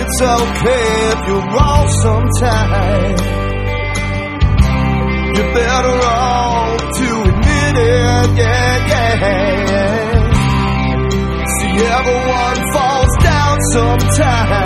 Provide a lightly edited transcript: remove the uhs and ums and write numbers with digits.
it's okay if you're wrong sometime. You're better off to admit it, yeah. See, everyone falls down sometime.